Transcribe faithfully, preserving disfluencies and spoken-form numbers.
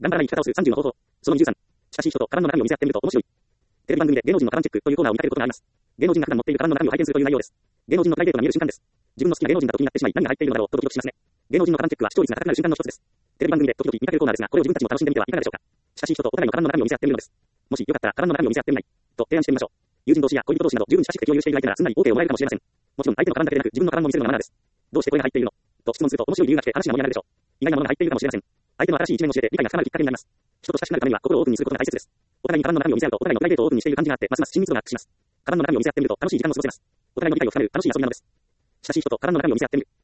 頑張らない生き方をするさんじゅうの方法。そのにじゅうさん。親しい人とカバンの中身を見せ合ってみると面白い。テレビ番組で芸能人のカバンチェックというコーナーを見かけることがあります。芸能人が普段持っているカバンの中身を拝見するという内容です。芸能人のプライベートが見える瞬間です。自分の好きな芸能人だと気になってしまい何が入っているのだろうとドキドキしますね。芸能人のカバンチェックは視聴率が高くなる瞬間の一つです。テレビ番組で時々見かけるコーナーですが、これを自分たちも楽しんでみてはいかがでしょうか。親しい人とお互いのカバンの中身を見せ合ってみるのです。もしよかったらカバンの中身を見せ合ってみないと提案してみましょう。友人同士や恋人同士など十分親しくて共有している相手ならすんなり OK をもらえるかもしれません。もちろん相手のカバンだけでなく自分のカバンも見せるのがマナーです。どうしてこれが入っているのと質問すると面白い理由が来て話が盛り上がるでしょう。意外なものが入っているかもしれません。相手の新しい一面を教えて理解が深まるきっかけになります。人と親しくなるためには心をオープンにすることが大切です。お互いにカバンの中身を見せ合うとお互いのプライベートをオープンにしている感じがあってますます親密度がアップします。カバンの中身を見せ合ってみると楽しい時間を過ごせます。お互いの理解を深める楽しい遊びなのです。親しい人とカバンの中身を見せ合ってみる。